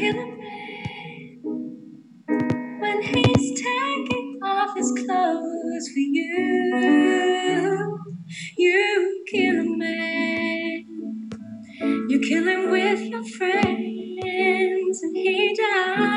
kill a man when he's taking off his clothes for you. You kill a man. You kill him with your friends and he dies.